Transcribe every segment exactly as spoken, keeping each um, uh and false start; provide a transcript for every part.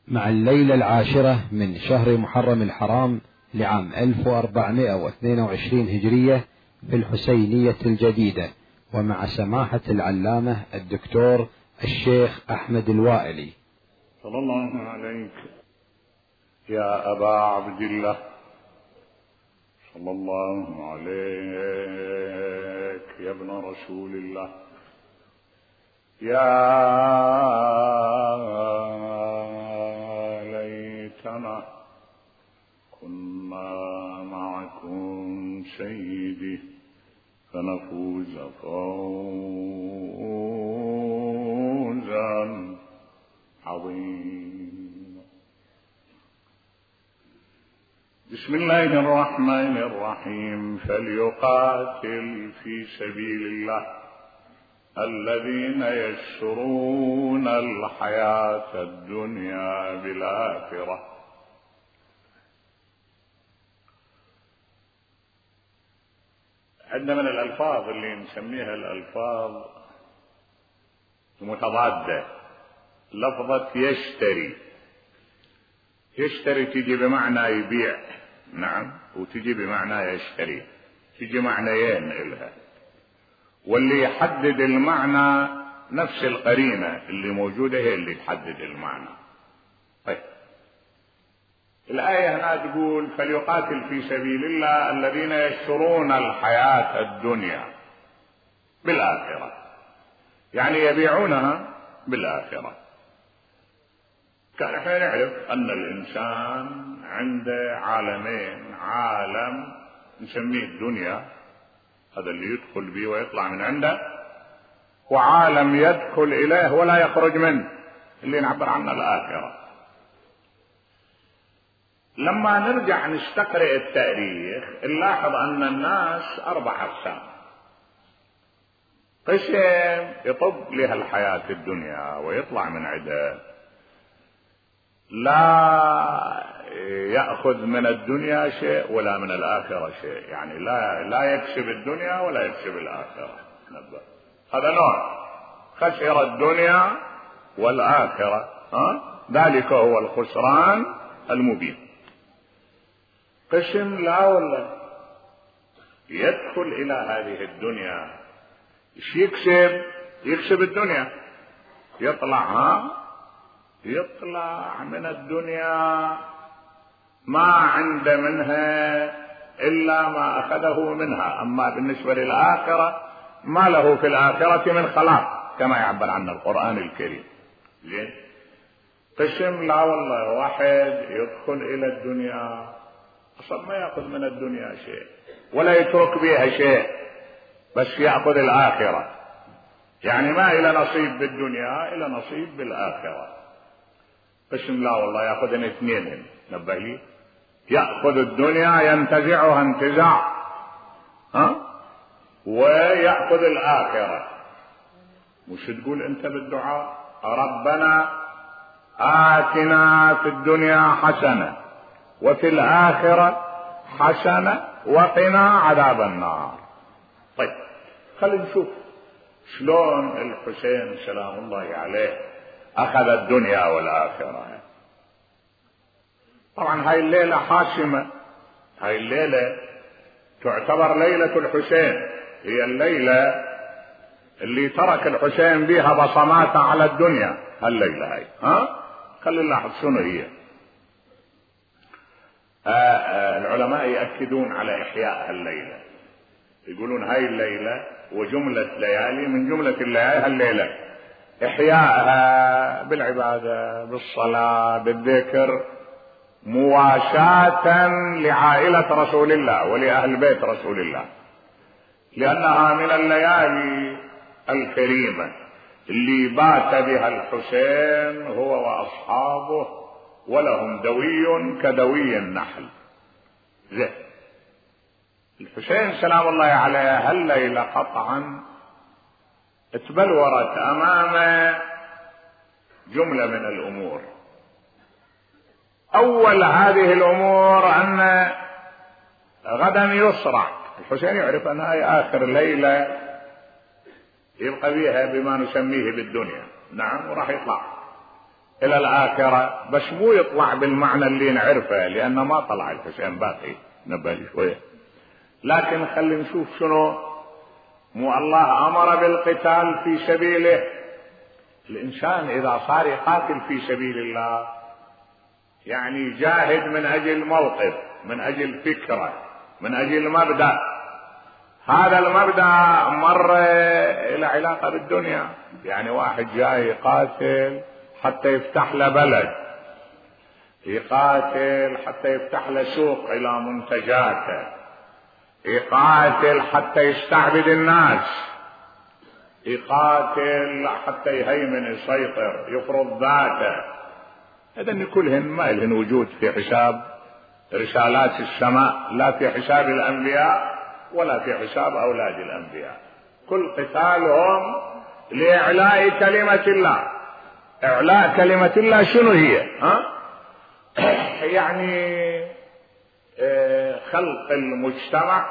مع الليلة العاشرة من شهر محرم الحرام لعام ألف وأربعمائة واثنين وعشرين هجرية في الحسينية الجديدة، ومع سماحة العلامة الدكتور الشيخ أحمد الوائلي. صلى الله عليك يا أبا عبد الله، صلى الله عليك يا ابن رسول الله، يا ليتنا كنا معكم سيدي فنفوز فوزا عظيما. بسم الله الرحمن الرحيم. فليقاتل في سبيل الله الذين يشرون الحياة الدنيا بالآخرة. عندنا من الألفاظ اللي نسميها الألفاظ المتضادة، لفظة يشتري. يشتري تجي بمعنى يبيع، نعم، وتجي بمعنى يشتري، تجي معنيين إلها، واللي يحدد المعنى نفس القرينة اللي موجودة هي اللي تحدد المعنى. طيب، الآية هنا تقول فليقاتل في سبيل الله الذين يشترون الحياة الدنيا بالآخرة، يعني يبيعونها بالآخرة. كان احنا نعرف أن الإنسان عنده عالمين، عالم نسميه الدنيا، هذا اللي يدخل به ويطلع من عنده، وعالم يدخل إليه ولا يخرج منه اللي نعبر عنه الآخرة. لما نرجع نستقرئ التاريخ نلاحظ أن الناس أربع أقسام. قسم يطب لها الحياة الدنيا ويطلع من عده، لا يأخذ من الدنيا شيء ولا من الآخرة شيء، يعني لا لا يكسب الدنيا ولا يكسب الآخرة. هذا نوع خسر الدنيا والآخرة، ها؟ ذلك هو الخسران المبين. قسم لا والله يدخل إلى هذه الدنيا، ايش يكسب؟ يكسب الدنيا، يطلع ها يطلع من الدنيا ما عنده منها إلا ما أخذه منها، أما بالنسبة للآخرة ما له في الآخرة من خلاق كما يعبر عنه القرآن الكريم. زين. قسم لا والله واحد يدخل إلى الدنيا أصلا ما يأخذ من الدنيا شيء ولا يترك بها شيء، بس يأخذ الآخرة، يعني ما إلى نصيب بالدنيا إلى نصيب بالآخرة. قسم لا والله يأخذ اثنين، نبه لي، يأخذ الدنيا ينتزعها انتزاع، ها، ويأخذ الآخرة. مش تقول أنت بالدعاء ربنا آتنا في الدنيا حسنة وفي الآخرة حسنة وقنا عذاب النار. طيب، خلينا نشوف شلون الحسين سلام الله عليه أخذ الدنيا والآخرة. طبعا هاي الليلة حاسمة، هاي الليلة تعتبر ليلة الحسين، هي الليلة اللي ترك الحسين بها بصمات على الدنيا. هالليلة هاي، ها، خلينا نلاحظ شنو هي. آه آه العلماء يأكدون على إحياء الليلة، يقولون هاي الليلة وجملة ليالي من جملة الليالي هالليلة إحياءها بالعبادة بالصلاة بالذكر، مواساة لعائلة رسول الله ولأهل بيت رسول الله، لأنها من الليالي الكريمة اللي بات بها الحسين هو وأصحابه ولهم دوي كدوي النحل. زين. الحسين سلام الله عليه هالليلة قطعا اتبلورت أمامه جملة من الأمور. أول هذه الأمور أن غدا يصرع الحسين، يعرف أن هاي آخر ليلة يبقى بيها بما نسميه بالدنيا، نعم، وراح يطلع الى الاخرة، بس مو يطلع بالمعنى اللي نعرفه، لان ما طلع الحسين باقي نبالي شوية. لكن خلي نشوف شنو مو الله امر بالقتال في سبيله. الانسان اذا صار يقاتل في سبيل الله يعني جاهد من اجل موقف، من اجل فكرة، من اجل مبدأ. هذا المبدأ مر الى علاقة بالدنيا، يعني واحد جاي يقاتل حتى يفتح له بلد، يقاتل حتى يفتح له سوق الى منتجاته، يقاتل حتى يستعبد الناس، يقاتل حتى يهيمن يسيطر يفرض ذاته. هذا كلهن ما لهن وجود في حساب رسالات السماء، لا في حساب الانبياء ولا في حساب اولاد الانبياء. كل قتالهم لاعلاء كلمة الله. اعلاء كلمة الله شنو هي؟ ها؟ يعني خلق المجتمع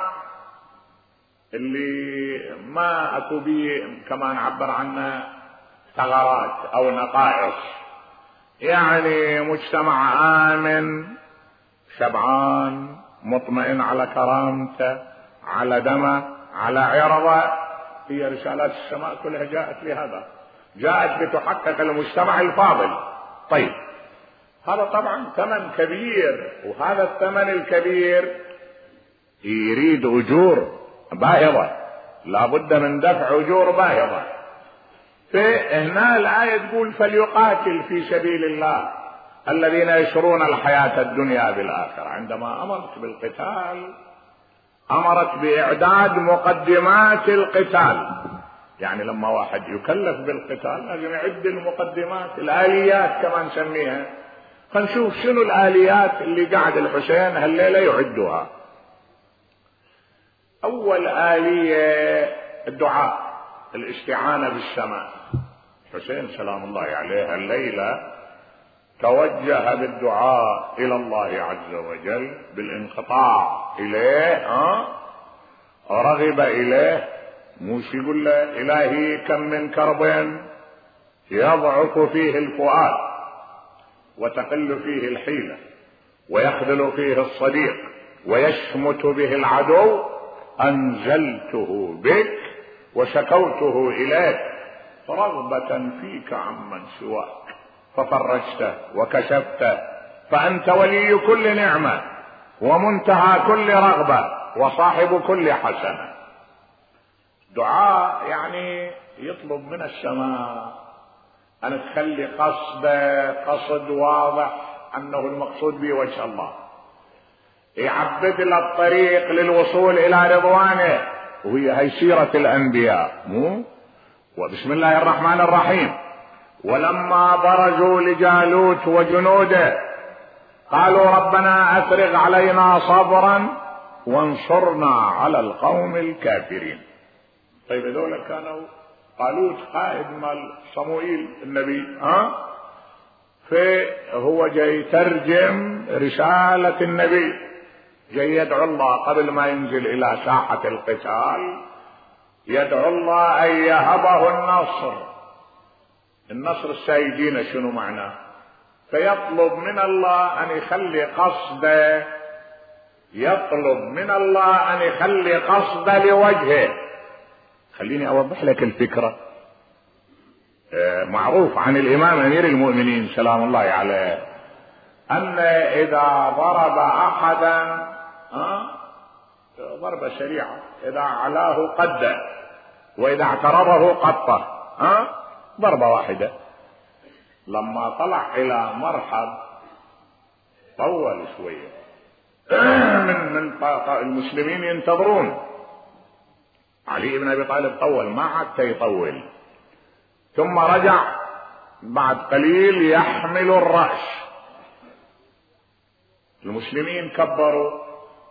اللي ما اكو بيه كما نعبر عنه ثغرات او نقائص، يعني مجتمع امن شبعان مطمئن على كرامته، على دمه، على عرضه. هي رسالات السماء كلها جاءت لهذا، جاءت لتحقق المجتمع الفاضل. طيب هذا طبعا ثمن كبير، وهذا الثمن الكبير يريد اجور باهظة، لابد من دفع اجور باهظة. فهنا الآية تقول فليقاتل في سبيل الله الذين يشرون الحياة الدنيا بالآخرة. عندما أمرت بالقتال أمرت بإعداد مقدمات القتال، يعني لما واحد يكلف بالقتال لازم يعد المقدمات، الآليات كما نسميها. فنشوف شنو الآليات اللي قاعد الحسين هالليلة يعدها. أول آلية الدعاء، الاستعانة بالسماء. حسين سلام الله عليه الليلة توجه بالدعاء إلى الله عز وجل بالانقطاع إليه، ها رغب إليه، موش يقول له إلهي كم من كرب يضعف فيه الفؤاد وتقل فيه الحيلة ويخذل فيه الصديق ويشمت به العدو، أنزلته بك وشكوته إليك رغبة فيك عمن سواك ففرجته وكشفته، فأنت ولي كل نعمة ومنتهى كل رغبة وصاحب كل حسنة. دعاء يعني يطلب من السماء أن تخلي قصده قصد واضح أنه المقصود به وجه الله، يعبد له الطريق للوصول إلى رضوانه، وهي هي سيرة الأنبياء. مو وبسم الله الرحمن الرحيم ولما برزوا لجالوت وجنوده قالوا ربنا أفرغ علينا صبرا وانصرنا على القوم الكافرين. طيب هذول كانوا طالوت قائد مال صموئيل النبي، ها فهو جاي يترجم رسالة النبي، جاي يدعو الله قبل ما ينزل إلى ساحة القتال، يدعو الله أن يهبه النصر. النصر السيدين شنو معناه؟ فيطلب من الله أن يخلي قصده، يطلب من الله أن يخلي قصده لوجهه. خليني أوضح لك الفكرة. معروف عن الإمام أمير المؤمنين سلام الله عليه أن إذا ضرب أحدا ضربة سريعة، إذا علاه قده وإذا اعترضه قطه، ضربة واحدة. لما طلع إلى مرحب طول شوية من من المسلمين ينتظرون. علي بن أبي طالب طول ما عاد يطول، ثم رجع بعد قليل يحمل الرأس. المسلمين كبروا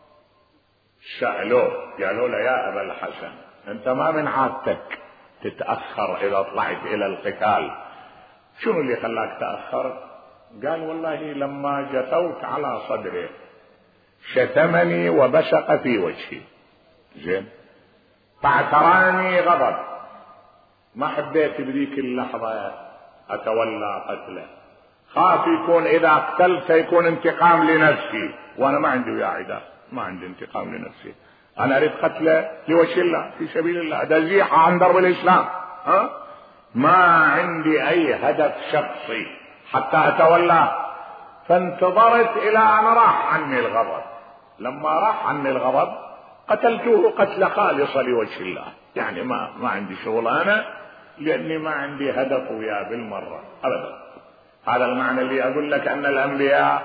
سألوه قالوا له يا أبا الحسن أنت ما من عادتك تتأخر إذا طلعت إلى القتال، شنو اللي خلاك تأخر؟ قال والله لما جثوت على صدره شتمني وبشق في وجهي، زين فاعتراني غضب، ما حبيت بذيك اللحظة أتولى قتله، خاف يكون إذا قتلت يكون انتقام لنفسي، وأنا ما عندي وياه عداء، ما عندي انتقام لنفسي، أنا أريد قتله لوجه الله في سبيل الله، دزيحة عن درب الإسلام، ها؟ ما عندي أي هدف شخصي حتى أتولاه. فانتظرت إلى أن راح عني الغضب، لما راح عني الغضب قتلته قتل خالصة لوجه الله، يعني ما ما عندي شغل أنا، لأني ما عندي هدف وياه بالمرة أبدا. هذا المعنى اللي أقول لك أن الأنبياء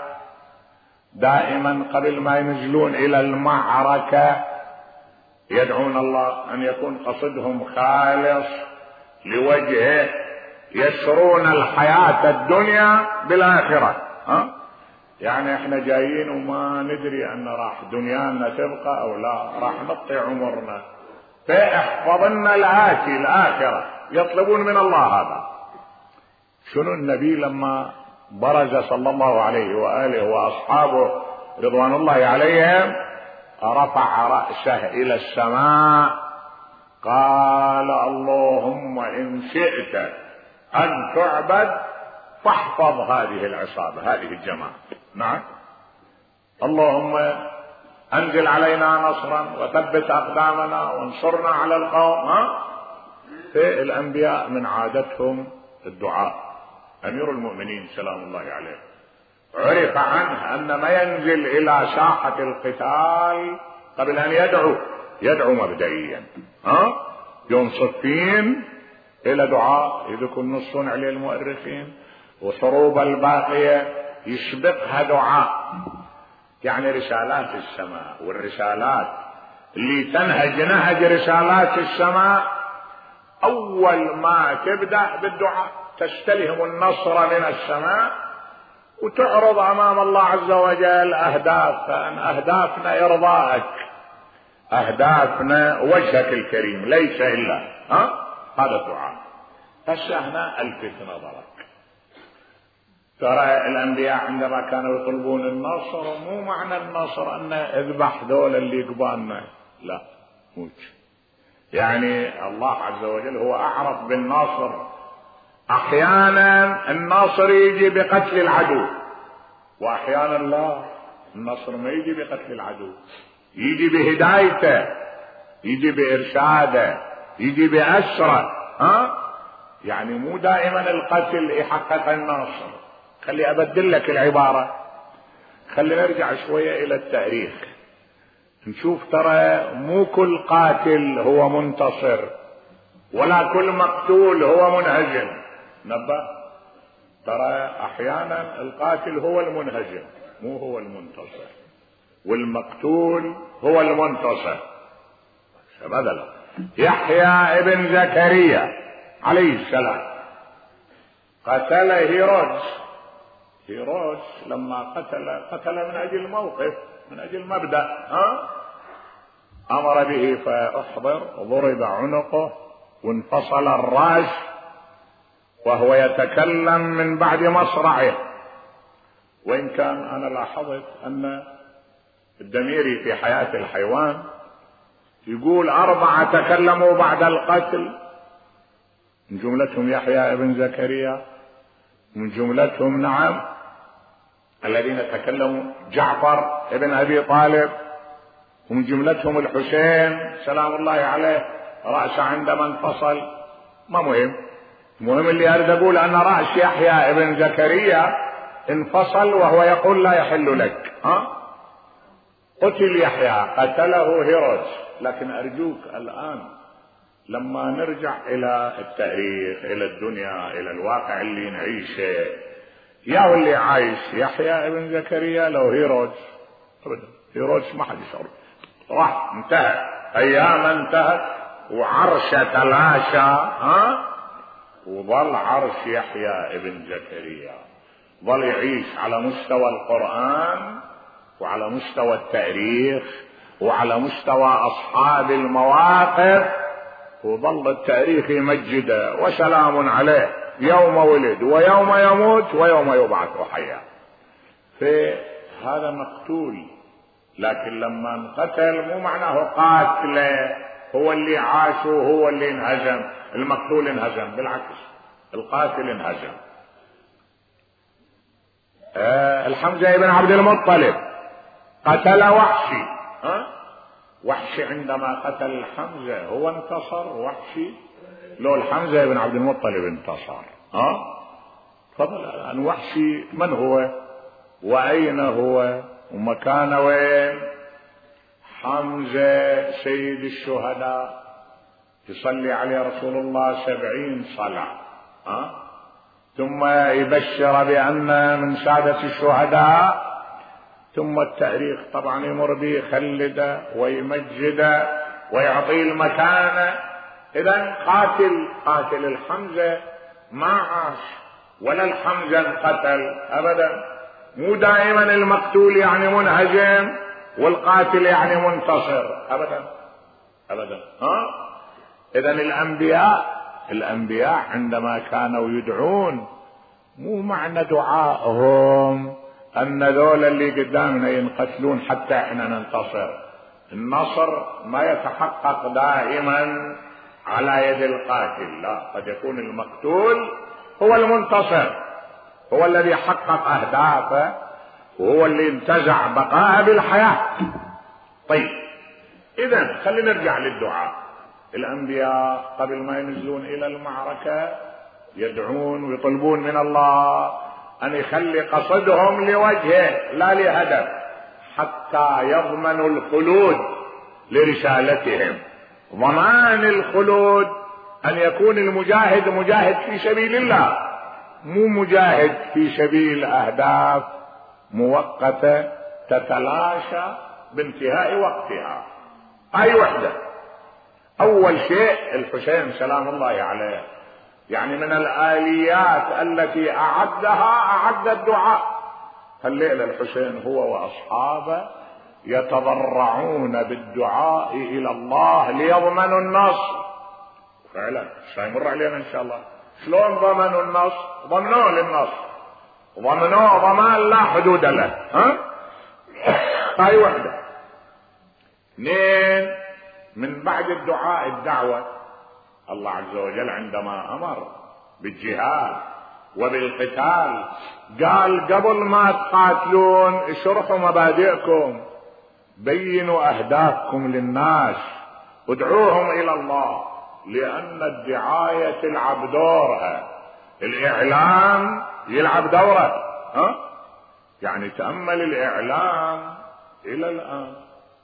دائما قبل ما ينزلون إلى المعركة يدعون الله أن يكون قصدهم خالص لوجهه، يسرون الحياة الدنيا بالآخرة. ها؟ يعني احنا جايين وما ندري أن راح دنيانا تبقى أو لا، راح نقطع عمرنا، فاحفظنا الآتي الآخرة، يطلبون من الله هذا. شنو النبي لما برز صلى الله عليه وآله وأصحابه رضوان الله عليهم رفع رأسه إلى السماء قال اللهم إن شئت أن تعبد فاحفظ هذه العصابة، هذه الجماعة. نعم، اللهم أنزل علينا نصرا وثبت أقدامنا وانصرنا على القوم. ها؟ في الأنبياء من عادتهم الدعاء. أمير المؤمنين سلام الله عليه عرف عنه أن ما ينزل إلى ساحة القتال قبل أن يدعو يدعو مبدئيا. ها؟ يوم صفين إلى دعاء يذكر نصون عليه المؤرخين، وحروب الباقية يسبقها دعاء، يعني رسالات السماء والرسالات اللي تنهج نهج رسالات السماء أول ما تبدأ بالدعاء، تستلهم النصر من السماء وتعرض أمام الله عز وجل أهداف، فأن أهدافنا إرضائك، أهدافنا وجهك الكريم ليس إلا ها؟ هذا الدعاء. هسه هنا الفت نظرك، ترى الأنبياء عندما كانوا يطلبون النصر مو معنى النصر أن اذبح دول اللي قبالنا، لا موش، يعني الله عز وجل هو أعرف بالناصر. أحيانا الناصر يجي بقتل العدو، وأحيانا لا، النصر ما يجي بقتل العدو، يجي بهدايته، يجي بإرشاده، يجي بأسره. ها؟ يعني مو دائما القتل يحقق النصر. خلي أبدل لك العبارة، خلي نرجع شوية إلى التاريخ نشوف، ترى مو كل قاتل هو منتصر ولا كل مقتول هو منهزم. نبه، ترى أحيانا القاتل هو المنهزم مو هو المنتصر، والمقتول هو المنتصر. بدل يحيى ابن زكريا عليه السلام قتل هيرودس. هيرودس لما قتل قتل من أجل موقف، من أجل مبدأ. ها؟ أمر به فأحضر، ضرب عنقه وانفصل الرأس وهو يتكلم من بعد مصرعه. وإن كان أنا لاحظت أن الدميري في حياة الحيوان يقول أربعة تكلموا بعد القتل، من جملتهم يحيى ابن زكريا، من جملتهم نعم الذين تكلموا جعفر ابن أبي طالب، ومن جملتهم الحسين سلام الله عليه رأس عندما انفصل. ما مهم، المهم اللي أريد أقول أن رأس يحيى ابن زكريا انفصل وهو يقول لا يحل لك. ها؟ قتل يحيى، قتله هيرودس. لكن أرجوك الآن لما نرجع إلى التاريخ، إلى الدنيا، إلى الواقع اللي نعيشه، يا اللي عايش يحيى ابن زكريا لو هيرودس أبدا، هيرودس ما حد يشعر، راح انتهى، أيام انتهت وعرشه تلاشى. ها؟ وظل عرش يحيى ابن زكريا ظل يعيش على مستوى القرآن وعلى مستوى التاريخ وعلى مستوى أصحاب المواقف، وظل التاريخ يمجده وسلام عليه يوم ولد ويوم يموت ويوم يبعث حيا. في هذا مقتول، لكن لما انقتل مو معناه قاتله هو اللي عاش وهو اللي انهزم، المقتول انهزم، بالعكس القاتل انهزم. آه الحمزة بن عبد المطلب قتل وحشي. ها وحشي عندما قتل الحمزة هو انتصر وحشي؟ لو الحمزة بن عبد المطلب انتصر. ها تفضل الآن وحشي من هو وأين هو ومكانه وين؟ حمزة سيد الشهداء يصلي عليه رسول الله سبعين صلاة. ها ثم يبشر بأن من سادة الشهداء، ثم التاريخ طبعا يمر به يخلده ويمجده ويعطيه المكانة. إذا قاتل قاتل الحمزة ما عاش ولا الحمزة انقتل أبدا. مو دائما المقتول يعني منهزم والقاتل يعني منتصر أبدا أبدا. ها إذا الأنبياء الأنبياء عندما كانوا يدعون مو معنى دعائهم أن ذول اللي قدامنا ينقتلون حتى احنا ننتصر. النصر ما يتحقق دائما على يد القاتل، لا، قد يكون المقتول هو المنتصر، هو الذي حقق أهدافه وهو اللي انتزع بقاءه بالحياة. طيب إذن خلينا نرجع للدعاء. الأنبياء قبل ما ينزلون إلى المعركة يدعون ويطلبون من الله أن يخلي قصدهم لوجهه لا لهدف، حتى يضمنوا الخلود لرسالتهم. ضمان الخلود أن يكون المجاهد مجاهد في سبيل الله، مو مجاهد في سبيل أهداف مؤقتة تتلاشى بانتهاء وقتها. أي وحدة. أول شيء الحسين سلام الله عليه، يعني من الآليات التي أعدها أعد الدعاء. الليلة الحسين هو وأصحابه يتضرعون بالدعاء إلى الله ليضمنوا النصر. فعلا سيمر علينا إن شاء الله شلون ضمنوا النصر. ضمنوه للنصر، ضمنوه ضمان لا حدود له. ها هاي وحدة. اثنين، من بعد الدعاء الدعوة. الله عز وجل عندما أمر بالجهاد وبالقتال قال قبل ما تقاتلون اشرحوا مبادئكم، بينوا أهدافكم للناس، ادعوهم إلى الله، لأن الدعاية تلعب دورها، الإعلام يلعب دوره. ها يعني تأمل الإعلام إلى الآن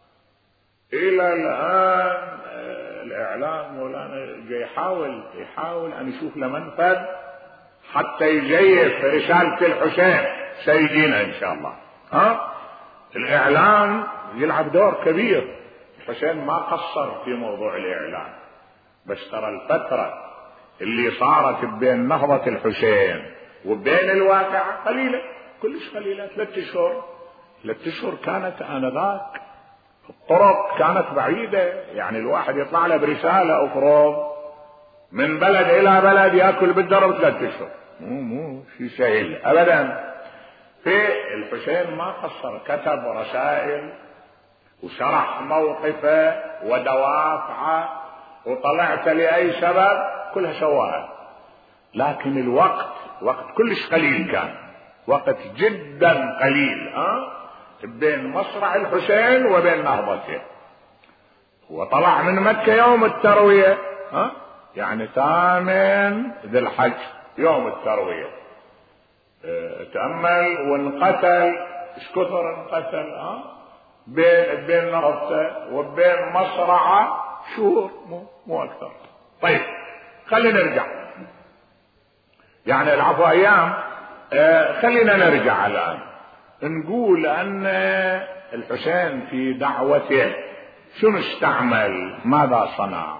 إلى الآن الإعلام مولانا يحاول يحاول أن يشوف له منفذ حتى يجيف رسالة الحسين سيجينا إن شاء الله. ها الإعلام يلعب دور كبير. الحسين ما قصر في موضوع الإعلام، بس ترى الفترة اللي صارت بين نهضة الحسين وبين الواقع قليلة، كلش قليلة. ثلاثة أشهر ثلاثة أشهر كانت آنذاك الطرق كانت بعيدة، يعني الواحد يطلع له برسالة أفرض من بلد إلى بلد يأكل بالدرب ثلاثة أشهر، مو مو شيء سهل أبدا. في الحسين ما قصر، كتب رسائل وشرح موقفه ودوافعه وطلعت لأي سبب كلها سواها. لكن الوقت وقت كلش قليل، كان وقت جدا قليل ها بين مصرع الحسين وبين نهضته. وطلع من مكة يوم التروية، ها يعني ثامن ذي الحج يوم التروية. اه تأمل وانقتل ايش كثر انقتل ها بين بين نهضته وبين مصرعه شهور، مو مو اكثر. طيب خلينا نرجع، يعني العفو ايام. اه خلينا نرجع الان نقول ان الحسين في دعوته شنو استعمل، ماذا صنع.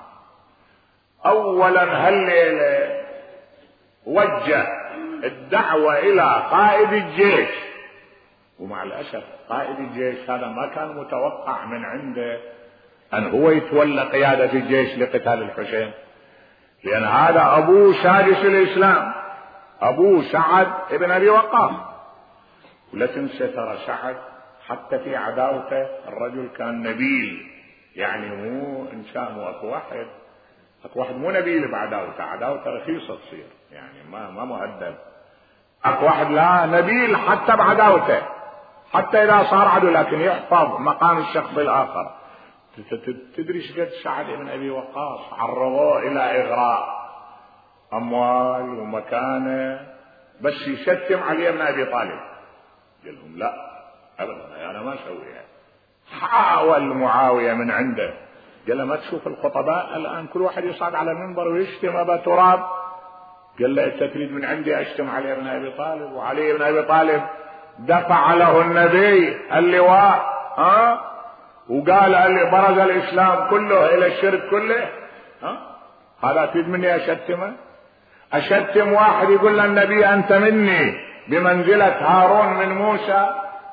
اولا هالليلة وجه الدعوة الى قائد الجيش، ومع الاسف قائد الجيش هذا ما كان متوقع من عنده ان هو يتولى قيادة الجيش لقتال الحسين، لان هذا ابوه سادس الاسلام، ابوه سعد ابن ابي وقاص. ولا تنسى ترى سعد حتى في عداوته الرجل كان نبيل، يعني مو انسان مو اكو واحد اكو واحد مو نبيل بعداوته، عداوته رخيصة تصير، يعني ما ما مهدد. اكو واحد لا نبيل حتى بعداوته، حتى اذا صار عدو لكن يحفظ مقام الشخص الاخر. تدري شقد سعد بن ابي وقاص عرضوه الى اغراء اموال ومكانه بس يشتم علي بن ابي طالب، قال لهم لا ابدا انا ما اسويها. حاول معاويه من عنده، قال له ما تشوف الخطباء الان كل واحد يصعد على المنبر ويشتم ابا تراب؟ قال له انت تريد من عندي اشتم علي بن ابي طالب؟ وعلي بن ابي طالب دفع له النبي اللواء ها وقال اللي برز الاسلام كله الى الشرك كله، ها هذا تريد مني اشتمه؟ اشتم واحد يقول للنبي انت مني بمنزلة هارون من موسى؟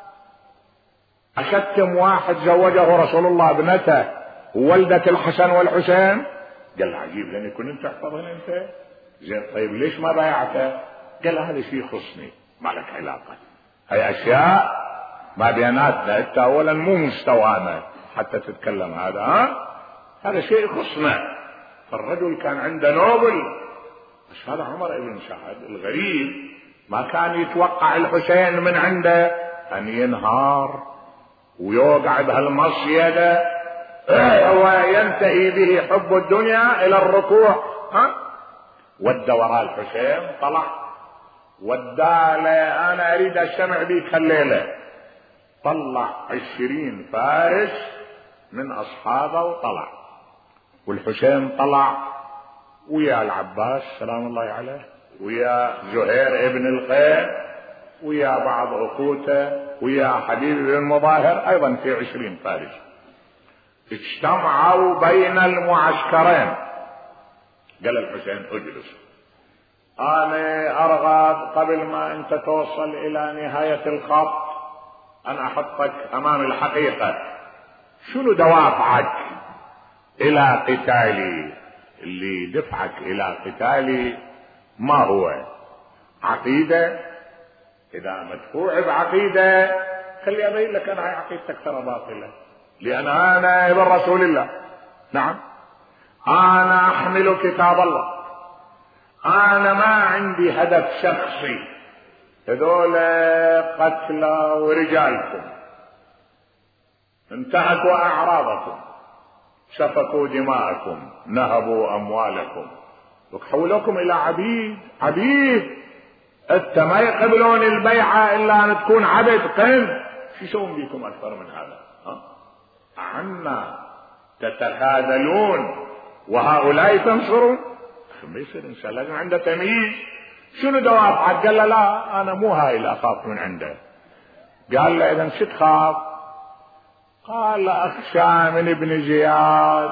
اشتم واحد زوجه رسول الله ابنته وولدة الحسن والحسين؟ قال عجيب لان كنت تحفظهن انت زين. طيب ليش ما بايعته؟ قال هذا شيء يخصني ما لك علاقة، هي اشياء ما بيناتنا، انت اولا مو مستوانا حتى تتكلم هذا، ها هذا شيء يخصنا. فالرجل كان عنده نوبل. بس هذا عمر بن سعد الغريب ما كان يتوقع الحسين من عنده ان ينهار ويوقع بهالمصيدة وينتهي به حب الدنيا الى الركوع. ها ودى وراء الحسين، طلع وداله انا اريد اجتمع بيك الليلة. طلع عشرين فارس من اصحابه وطلع، والحسين طلع ويا العباس سلام الله عليه ويا زهير ابن القيس ويا بعض اخوته ويا حبيب بن مظاهر ايضا في عشرين فارس. اجتمعوا بين المعسكرين. قال الحسين اجلس، انا ارغب قبل ما انت توصل الى نهاية الخط ان احطك امام الحقيقة. شنو دوافعك الى قتالي؟ اللي دفعك الى قتالي ما هو؟ عقيدة؟ اذا مدفوع بعقيدة خلي ابين لك انا هاي عقيدتك ترى باطلة، لان انا ابن رسول الله. نعم انا احمل كتاب الله، انا ما عندي هدف شخصي. هذول قتلى ورجالكم انتهكوا اعراضكم، سفكوا دماءكم، نهبوا اموالكم وحولوكم الى عبيد. عبيد انت ما يقبلون البيعة الا ان تكون عبد قن. شو يسوون بيكم اكثر من هذا؟ ها عنا تتخاذلون وهؤلاء تنصرون؟ ما يصير انسان لازم عنده تمييز. شنو دوافعك؟ قال له لا انا مو هاي اللي اخاف من عنده. قال له اذا شو تخاف؟ قال اخشى من ابن زياد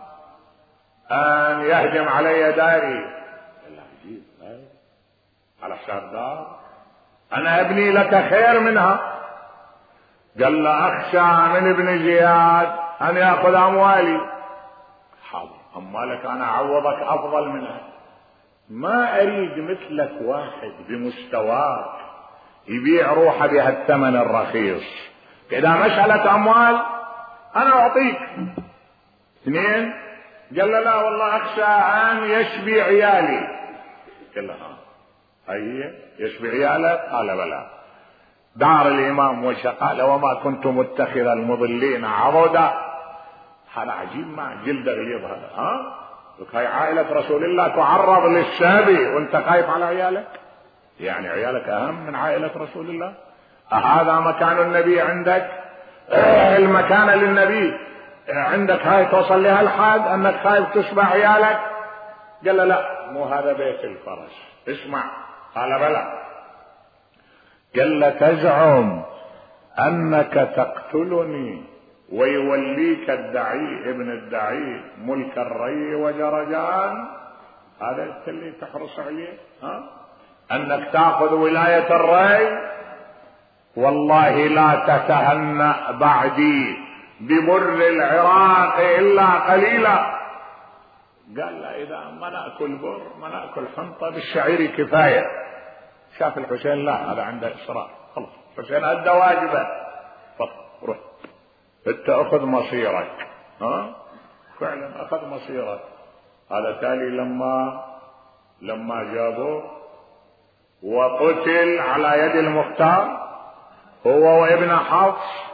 ان يهجم علي داري. قال له عجيب على حساب دار انا ابني لك خير منها. قال له اخشى من ابن زياد ان ياخذ اموالي. حاضر اموالك انا اعوضك افضل منها. ما اريد مثلك واحد بمستواك يبيع روحه بهالثمن الرخيص. اذا مسألة اموال انا اعطيك. اثنين قال له لا والله اخشى ان يشبي عيالي. قال له ها هي يشبي عيالك؟ قال بلى. دار الامام وجه قال وما كنت متخذ المضلين عضدا. هذا عجيب ما جلد غليظ هذا. ها هاي عائلة رسول الله تعرض للسابي وانت خايف على عيالك؟ يعني عيالك اهم من عائلة رسول الله؟ هذا مكان النبي عندك؟ اه المكانة للنبي عندك هاي توصل لها الحد انك خايف تشبع عيالك؟ قال له لا مو هذا بيت الفرس. اسمع. قال بلى. قال له تزعم انك تقتلني ويوليك الدعي ابن الدعي ملك الري وجرجان؟ هذا اللي تحرص عليه؟ ها انك تاخذ ولاية الري؟ والله لا تتهنأ بعدي بمر العراق الا قليلا. قال له اذا ما ناكل بر ما ناكل حنطة بالشعير كفاية. شاف الحسين لا هذا عنده اصرار. خلاص الحسين ادى واجبه. فضل روح انت اخذ مصيرك. ها فعلا اخذ مصيرك. هذا تالي لما لما جابوه وقتل على يد المختار هو وابن حفص.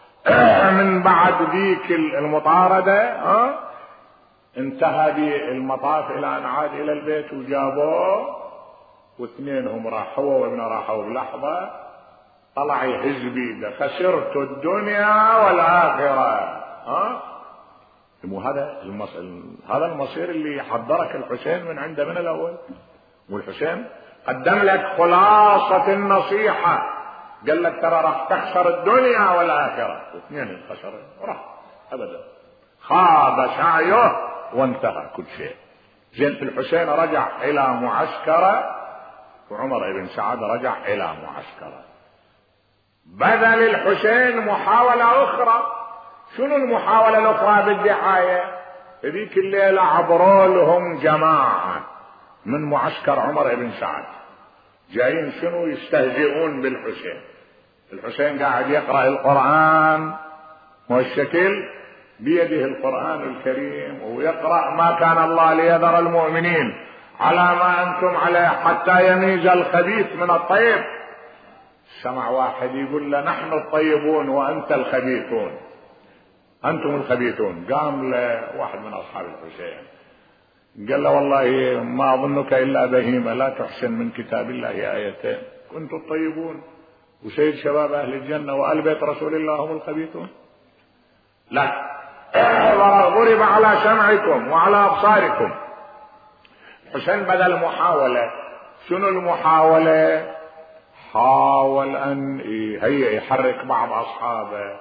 من بعد ذيك المطاردة ها انتهى بالمطاف الى ان عاد الى البيت وجابوه، واثنينهم راح هو وابنه راحوا بلحظة، طلع يهز بيده خسرت الدنيا والآخرة. ها مو هذا المصير، هذا المصير اللي حضرك الحسين من عنده من الاول. والحسين قدم لك خلاصة النصيحة، قال لك ترى راح تخسر الدنيا والآخرة، واثنين خسر راح ابدا، خاب سعيه وانتهى كل شيء. زين الحسين رجع الى معسكره، وعمر بن سعد رجع الى معسكره. بذل الحسين محاولة اخرى. شنو المحاولة الاخرى بالدعاية؟ ذيك الليلة عبروا لهم جماعة من معسكر عمر بن سعد، جايين شنو؟ يستهزئون بالحسين. الحسين قاعد يقرأ القرآن والشكل بيده القرآن الكريم، ويقرأ ما كان الله ليذر المؤمنين على ما أنتم عليه حتى يميز الخبيث من الطيب. سمع واحد يقول له نحن الطيبون وأنت الخبيثون، أنتم الخبيثون. قام لواحد من أصحاب الحسين قال له والله ما أظنك إلا بهيمة لا تحسن من كتاب الله آيتين، كنتم الطيبون وسيد شباب أهل الجنة وآل بيت رسول الله هم الخبيثون. لا، ضرب على سمعكم وعلى أبصاركم. حسين بدل محاولة. شنو المحاولة؟ حاول أن هي يحرك بعض أصحابه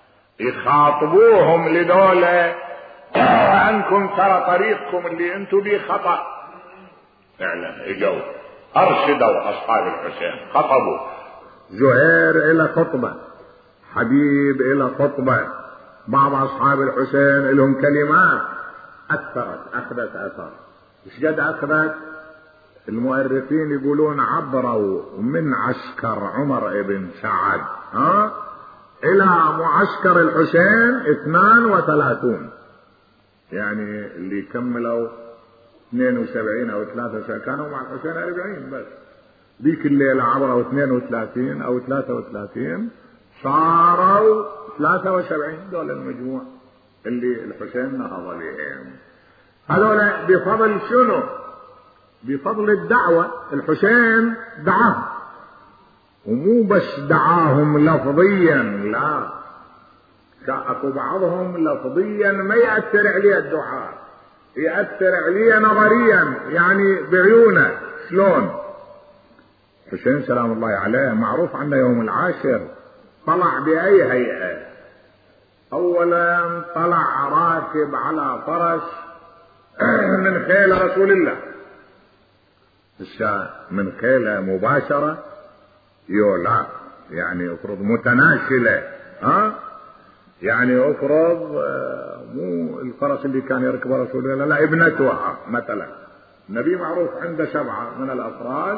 يخاطبوهم لدولة عنكم ترى طريقكم اللي انتم بيه خطأ. فعلا اجوا ارشدوا اصحاب الحسين، خطبوا. زهير الى خطبة، حبيب الى خطبة، بعض اصحاب الحسين لهم كلمات اثرت، اخذت اثر. مش قد اخذت؟ المؤرخين يقولون عبروا من عسكر عمر بن سعد ها الى معسكر الحسين اثنان وثلاثون، يعني اللي كملوا اثنين وسبعين او ثلاثة وسبعين كانوا مع الحسين أربعين بس. ذيك الليلة عبروا اثنين وثلاثين او ثلاثة وثلاثين، صاروا ثلاثة وسبعين. دول المجموع اللي الحسين نهض بهم. هذول بفضل شنو؟ بفضل الدعوة. الحسين دعاهم، ومو بس دعاهم لفظيا، لا، اكو بعضهم لفظيا ما يأثر عليه الدعاء، يأثر عليه نظريا، يعني بعيونه. شلون؟ حسين سلام الله عليه معروف عنه يوم العاشر طلع بأي هيئة؟ اولا طلع راكب على فرس من خيل رسول الله، من خيله مباشرة يولا، يعني افرض متناشلة، ها يعني افرض مو الفرس اللي كان يركبه رسول الله، لا، ابنتها مثلا. النبي معروف عنده سبعة من الافراس،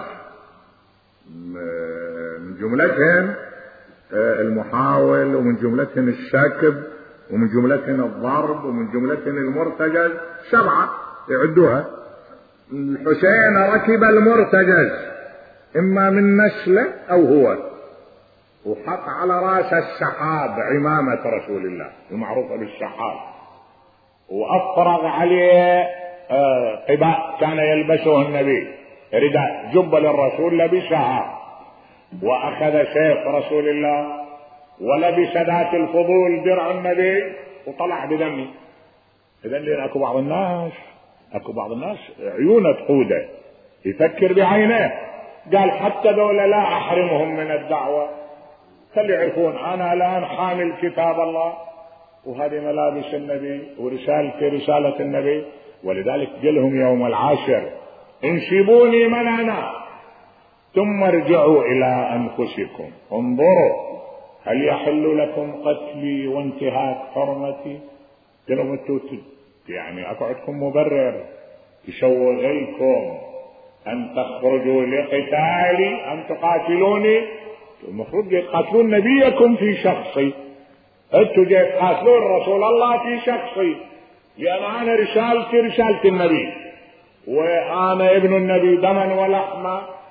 من جملتهم المحاول، ومن جملتهم الشاكب، ومن جملتهم الضرب، ومن جملتهم المرتجز، سبعة يعدوها. الحسين ركب المرتجز اما من نسله او هو، وحط على راس السحاب عمامة رسول الله المعروفة بالسحاب، وافرغ عليه قباء كان يلبسه النبي، رداء جبة للرسول لبسها، واخذ سيف رسول الله، ولبس ذات الفضول درع النبي، وطلع بدمه. اذا لين اكو بعض الناس اكو بعض الناس عيونه تقوده، يفكر بعينه، قال حتى دولة لا احرمهم من الدعوة، خلي يعرفون انا الان حامل كتاب الله، وهذه ملابس النبي، ورسالتي رسالة النبي. ولذلك قلهم يوم العاشر انسبوني من انا ثم ارجعوا الى انفسكم، انظروا هل يحل لكم قتلي وانتهاك حرمتي؟ قالوا انتوا يعني اكو عندكم مبرر يشوغلكم ان تخرجوا لقتالي، ان تقاتلوني؟ المفروض يقاتلون نبيكم في شخصي، انتوا جاي تقاتلون رسول الله في شخصي، لان انا رسالتي رسالة النبي، وانا ابن النبي دما ولحما،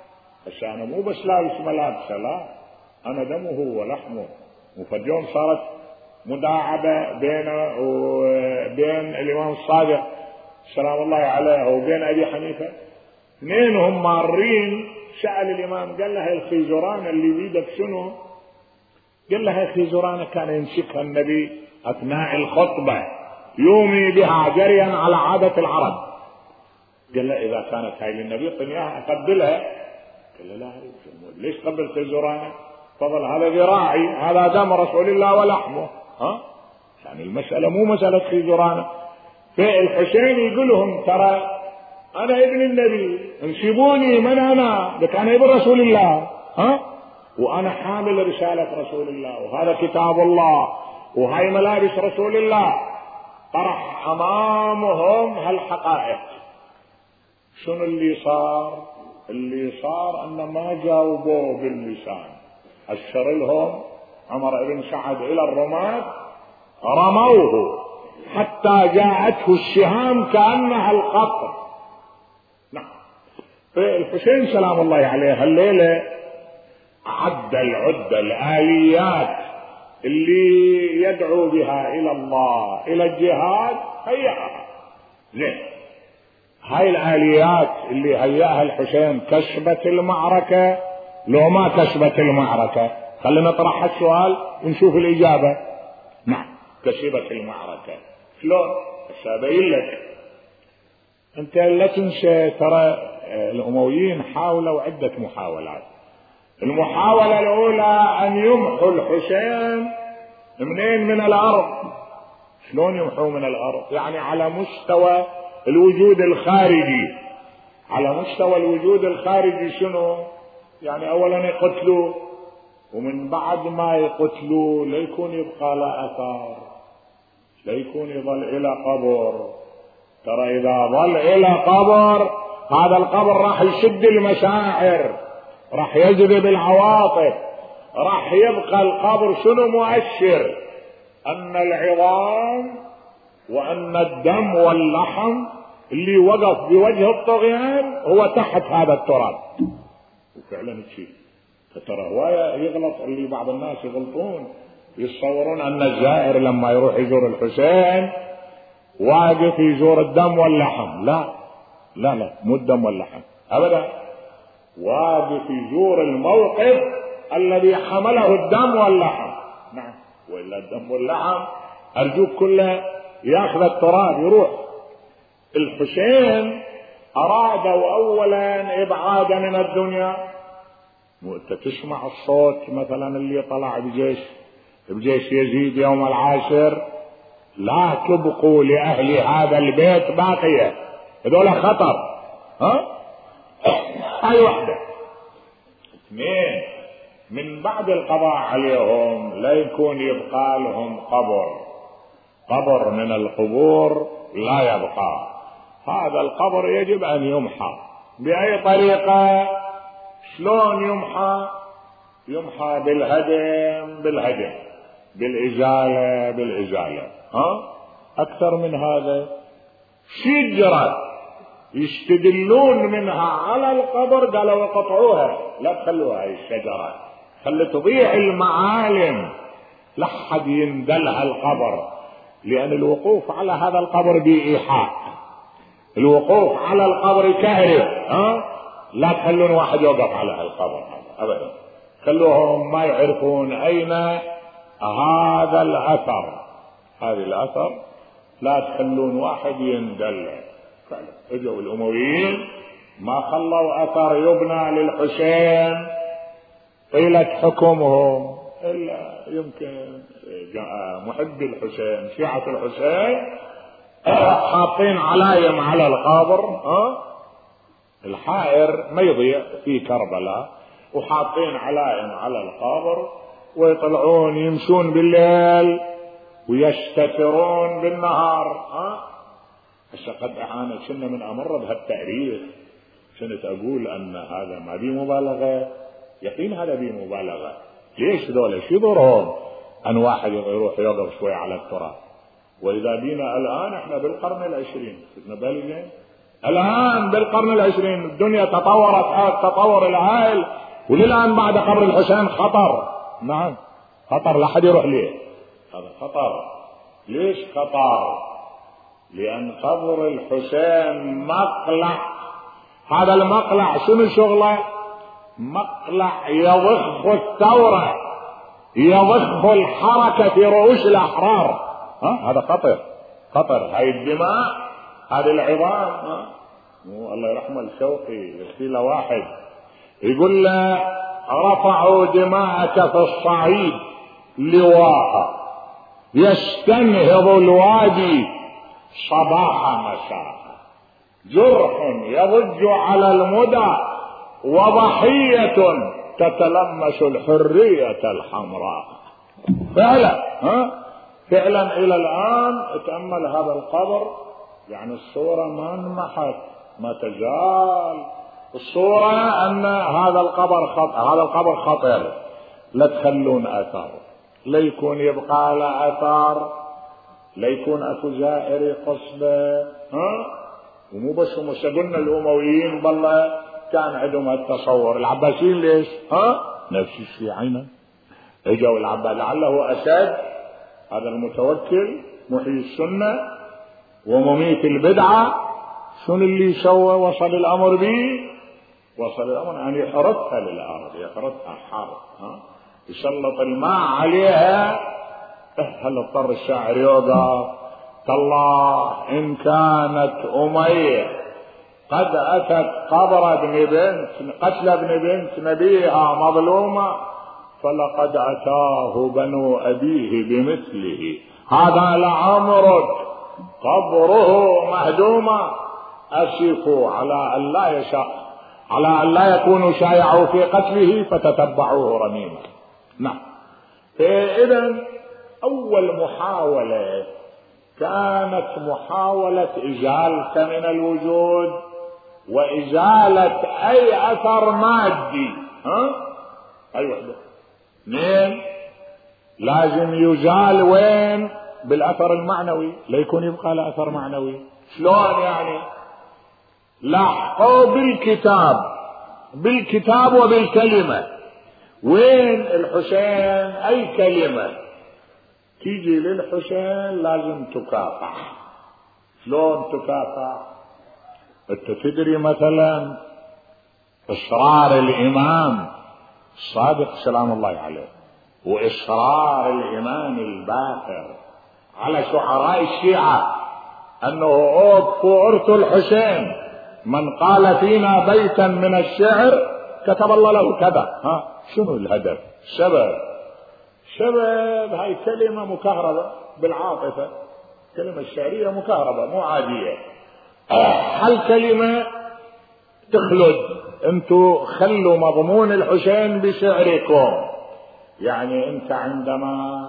بس أنا مو بس لابس ملابسه، لا، أنا دمه ولحمه. وفاليوم صارت مداعبة بينه وبين الإمام الصادق سلام الله عليه وبين أبي حنيفة، اثنينهم مارين. سأل الإمام قال له الخيزران اللي بيدك شنو؟ قال له الخيزران كان يمسكها النبي أثناء الخطبة يومي بها جريا على عادة العرب. قال له إذا كانت هاي للنبي طنياها أقبلها. قال له لا، ليش قبل خيزرانه؟ فضل هذا ذراعي، هذا دم رسول الله ولحمه. ها يعني المسألة مو مسألة خيزرانه. فالحسين يقول لهم ترى أنا ابن النبي، انسبوني من أنا؟ لك أنا ابن رسول الله، ها وأنا حامل رسالة رسول الله، وهذا كتاب الله، وهاي ملابس رسول الله. طرح أمامهم هالحقائق. شنو اللي صار؟ اللي صار أن ما جاوبوه باللسان. أشر لهم عمر بن سعد إلى الرماة، رموه حتى جاءته السهام كأنها القطر. نعم. فالحسين سلام الله عليه الليلة عد العدة الآليات اللي يدعو بها إلى الله إلى الجهاد، هيئها زين. هاي الآليات اللي هيئها الحسين كسبت المعركة لو ما كسبت المعركة؟ خلينا نطرح السؤال ونشوف الإجابة. نعم كسبت المعركة. شلون؟ أبين لك. أنت لا تنسى ترى الأمويين حاولوا عدة محاولات. المحاولة الأولى أن يمحوا الحسين منين؟ من الأرض. شلون يمحوا من الأرض؟ يعني على مستوى الوجود الخارجي. على مستوى الوجود الخارجي شنو؟ يعني أولا يقتلوا، ومن بعد ما يقتلوا لا يكون يبقى له أثار، لا يكون يظل إلى قبر. ترى إذا ظل إلى قبر، هذا القبر راح يشد المشاعر، راح يجذب العواطف، راح يبقى القبر شنو مؤشر؟ أن العظام وأن الدم واللحم اللي وقف بوجه الطغيان هو تحت هذا التراب. وفعلا شيء. فترى هواية يغلط اللي بعض الناس يغلطون، يتصورون أن الزائر لما يروح يزور الحسين واقف يزور الدم واللحم. لا لا لا، مو الدم واللحم أبدا، واقف يزور الموقف الذي حمله الدم واللحم. نعم، وإلا الدم واللحم أرجوك كله ياخذ التراب يروح. الحسين أرادوا أولا إبعاد من الدنيا. وأنت تسمع الصوت مثلا اللي طلع بجيش بجيش يزيد يوم العاشر، لا تبقوا لأهل هذا البيت باقية، هذول خطر. ها هاي واحدة. اثنين، من بعد القضاء عليهم لا يكون يبقى لهم قبر، قبر من القبور لا يبقى. هذا القبر يجب أن يمحى. بأي طريقة؟ شلون يمحى؟ يمحى بالهدم بالهدم، بالإزالة بالإزالة. ها أكثر من هذا شجرة يستدلون منها على القبر قالوا وقطعوها، لا تخلوها هاي الشجرة، خلي تضيع المعالم، لحد يندلها القبر. لأن الوقوف على هذا القبر بإيحاء، الوقوف على القبر كهرب. ها لا تخلون واحد يوقف على القبر هذا أبدا، خلوهم ما يعرفون أين هذا الأثر. هذه الأثر لا تخلون واحد يندل. اجوا الأمويين ما خلوا أثر يبنى للحسين طيلة حكمهم، إلا يمكن محبي الحسين شيعة الحسين حاطين علايم على القبر. ها الحائر ما يضيع في كربلاء، وحاطين علائم على القبر، ويطلعون يمشون بالليل ويستترون بالنهار. ها هسه قد احانا كنا من امر بهالتاريخ كنت اقول ان هذا ما بي مبالغه، يقين هذا بي مبالغه. ليش ذولا شو ضرهم ان واحد يروح يوقف شوي على التراب؟ واذا بينا الان احنا بالقرن العشرين، خدنا بالنا الآن بالقرن العشرين الدنيا تطورت هذا التطور الهائل، وللآن بعد قبر الحسين خطر. نعم خطر، لا حد يروح ليه، هذا خطر. ليش خطر؟ لأن قبر الحسين مقلع. هذا المقلع شنو شغله؟ مقلع يضخ الثورة، يضخ الحركة في رؤوس الأحرار. ها هذا خطر، خطر. هاي الدماء، هذه العظام. ها الله يرحمه الشوقي يحكي له واحد يقول له رفعوا دماءك في الصعيد لواها يستنهض الوادي صباح مساء، جرح يضج على المدى وضحية تتلمس الحرية الحمراء. فعلا ها فعلا إلى الآن اتأمل هذا القبر، يعني الصورة ما انمحت، ما تزال الصورة أن هذا القبر خطر، هذا القبر خطر. لا تخلون أثر، لا يكون يبقى له أثر، لا يكون أكو زائر قصده. ها ومو بس هم قلنا الأمويين بالله كان عندهم التصور. العباسيين ليش؟ ها نفس الشيء عينا. اجوا العباس لعله أسد هذا المتوكل محيي السنة ومميت البدعة، شنو اللي سوى؟ وصل الأمر به، وصل الأمر أن يحرقها للأرض، يحرقها حرق، ها يسلط الماء عليها. هل اضطر الشاعر يوقف؟ تالله إن كانت أمية قد أتت قبر ابن بنت قتل ابن بنت نبيها مظلومة فلقد أتاه بنو أبيه بمثله، هذا لعمرك قبره مهدوما، أشفوا على أن لا يشاء على أن لا يكونوا شايعوا في قتله فتتبعوه رميما. نعم. إذن أول محاولة كانت محاولة إزالة من الوجود وإزالة أي أثر مادي. ها أي وحدة اثنين لازم يزال وين؟ بالأثر المعنوي، لا يكون يبقى له أثر معنوي. شلون يعني؟ لاحقوا بالكتاب، بالكتاب وبالكلمة. وين الحسين؟ أي كلمة تيجي للحسين لازم تكافح. شلون تكافح؟ انت تدري مثلا اصرار الامام الصادق سلام الله عليه واصرار الامام الباقر على شعراء الشيعة انه اوقفوا ارثوا الحسين، من قال فينا بيتا من الشعر كتب الله له كذا. ها شنو الهدف؟ سبب سبب هاي كلمة مكهربة بالعاطفة، كلمة شعرية مكهربة مو عادية. هالكلمة تخلد. انتو خلوا مضمون الحسين بشعركم. يعني انت عندما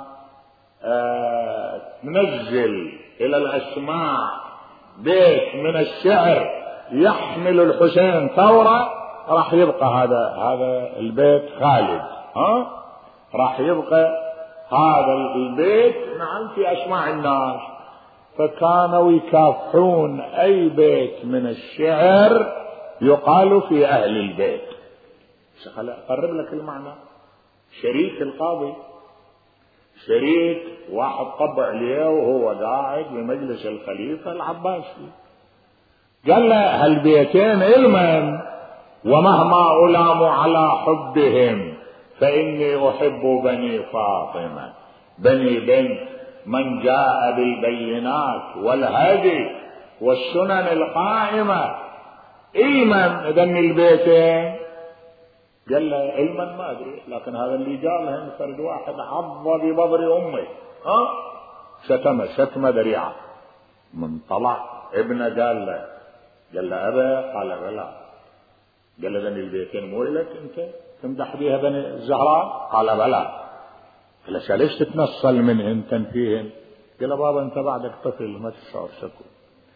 آه تنزل الى الاسماع بيت من الشعر يحمل الحسين ثورة، راح يبقى هذا هذا البيت خالد. ها راح يبقى هذا البيت نعم في أسماع الناس. فكانوا يكافحون أي بيت من الشعر يقال في أهل البيت. أقرب لك المعنى. شريك القاضي، شريك واحد طبع ليه وهو قاعد بمجلس الخليفة العباسي، قال له هالبيتين علما ومهما ألام على حبهم فإني أحب بني فاطمة بني بنت من جاء بالبينات والهدي والسنن القائمة. علما إذن البيتين؟ قال له علما ما أدري، لكن هذا اللي قالهم فرد واحد عض ببضر أمه. ها شتمه شتمه ذريعة. من طلع ابنه قال له قال له أبا؟ قال بلى. قال له ذن البيتين مو لك أنت تمدح بها بني الزهراء؟ قال بلى. قال له ليش تتنصل منهن تنفيهن؟ قال له بابا انت بعدك طفل ما تشعر شكو.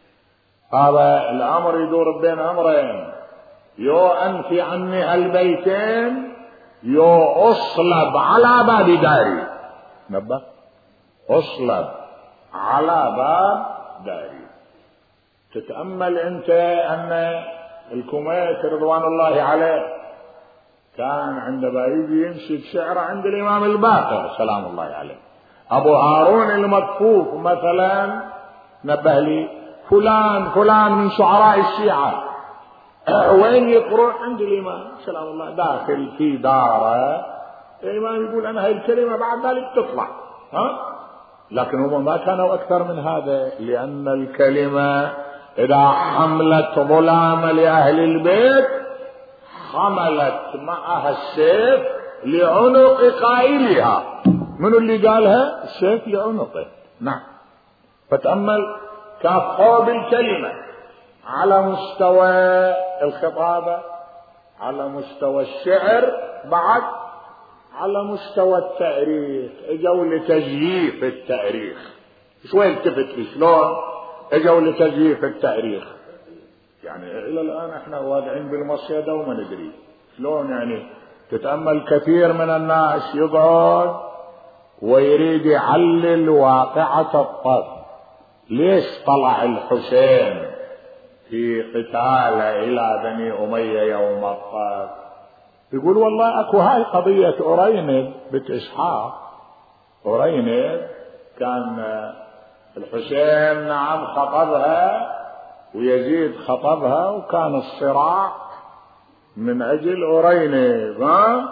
هذا الامر يدور بين امرين، يو انفي عني هالبيتين يو اصلب على باب داري. نبه اصلب على باب داري. تتأمل أنت أن الكوميت رضوان الله عليه كان عندما يجي ينشد شعر عند الإمام الباقر سلام الله عليه. أبو هارون المكفوف مثلا نبه لي فلان فلان من شعراء الشيعة وين يقرأ عند الإمام سلام الله داخل في داره. الإمام يقول أنا هاي الكلمة بعد ذلك تطلع ها، لكن هم ما كانوا أكثر من هذا، لأن الكلمة إذا حملت ظلام لأهل البيت حملت معها السيف لعنق قائلها. من اللي قالها؟ السيف لعنقه. نعم. فتأمل كافحوا بالكلمة على مستوى الخطابة، على مستوى الشعر، بعد على مستوى التاريخ. اجوا لتزييف التاريخ. شوي التفت في شلون اجوا لتزييف التاريخ. يعني الى الان احنا واقعين بالمصيدة وما ندري شلون. يعني تتأمل كثير من الناس يقعد ويريد يعلل واقعة الطف. ليش طلع الحسين في قتاله الى بني امية يوم الطف؟ يقول والله اكو هاي قضية أرينب بنت اسحاق. أرينب كان الحسين نعم خطبها ويزيد خطبها، وكان الصراع من اجل أرينب. ها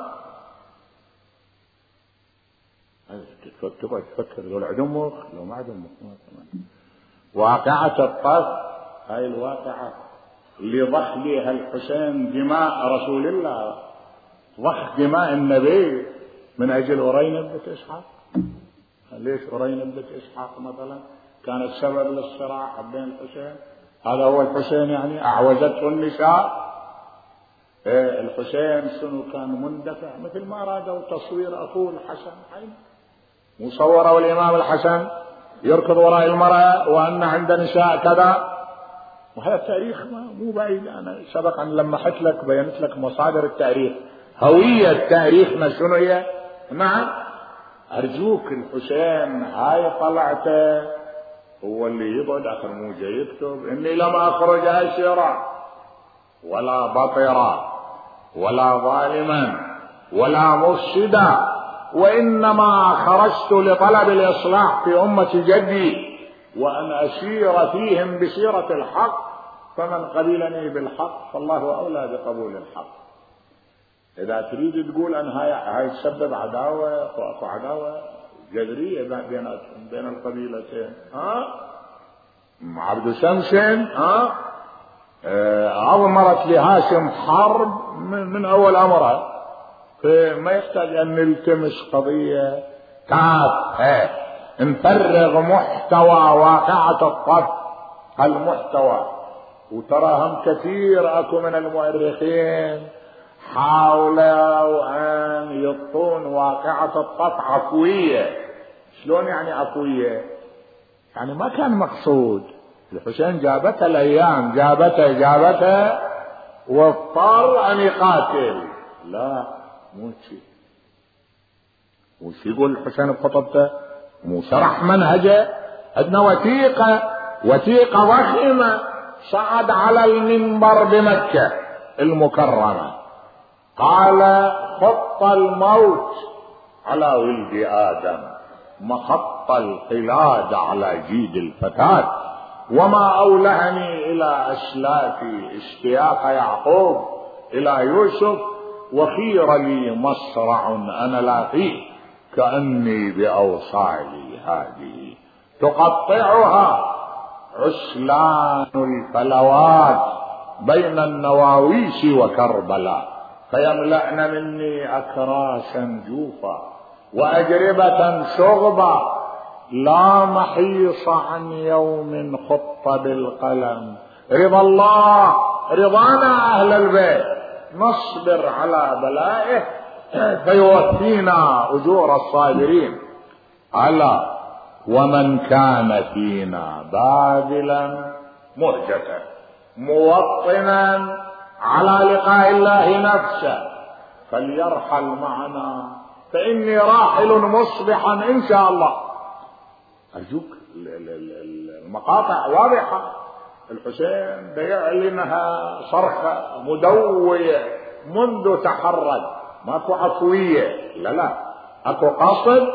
تقعد تفكر لو عندهم مخ لو ما عندهم مخ. واقعة الطف هاي الواقعة اللي ضخ بها الحسين دماء رسول الله، ضخ دماء النبي من اجل أرينب بنت اسحاق. ليش أرينب بنت اسحاق مثلا كانت سبب للصراع بين الحسين؟ هذا هو الحسين يعني اعوزته النساء. إيه الحسين شنو كان مندفع مثل ما رادوا تصوير اخوه الحسن حين مصوروا الامام الحسن يركض وراء المرأة وان عند نساء كذا. وهذا التاريخ مو بعيد. انا سبق ان لمحت لك بينت لك مصادر التاريخ، هوية تاريخنا شنو هي. نعم ارجوك الحسين هاي طلعته هو اللي يقعد اخر موجة يكتب اني لم اخرج اشرا ولا بطرا ولا ظالما ولا مفسدا، وانما خرجت لطلب الاصلاح في امة جدي وان اسير فيهم بسيرة الحق، فمن قبلني بالحق فالله اولى بقبول الحق. اذا تريد تقول ان هاي هاي تسبب عداوة واكو عداوة جذرية بين بين القبيلتين. ها عبد شمسين ها أضمرت لهاشم حرب من أول أمرها، فما يحتاج أن نلتمس قضية تافهة نفرغ محتوى واقعة الطف المحتوى. وتراهم كثير أكو من المؤرخين حاولوا أن يعطون واقعة الطف عفوية. شلون يعني عفوية؟ يعني ما كان مقصود. الحسين جابته الأيام جابته جابته واضطر أن يقاتل. لا مو شيء. وش يقول الحسين بخطبته؟ مو شرح منهجه. عندنا وثيقة وثيقة ضخمة صعد على المنبر بمكة المكرمة قال خط الموت على ولد آدم مخط القلاد على جيد الفتاة، وما أولهني إلى أسلافي اشتياق يعقوب إلى يوسف، وخير لي مصرع أنا لا فيه كأني بأوصالي هذه تقطعها عسلان الفلوات بين النواويس وكربلاء، فيملأن مني أكراسا جوفا وأجربة شغبا، لا محيص عن يوم خط بالقلم. رضا الله رضانا أهل البيت نصبر على بلائه فيوفينا أجور الصابرين. ألا ومن كان فينا باذلا مهجة موطنا على لقاء الله نفسه فليرحل معنا فإني راحل مصبحا إن شاء الله. أرجوك المقاطع واضحة. الحسين بيعلنها صرخة مدوية منذ تحرك، ماكو عفوية، لا لا اكو قصد،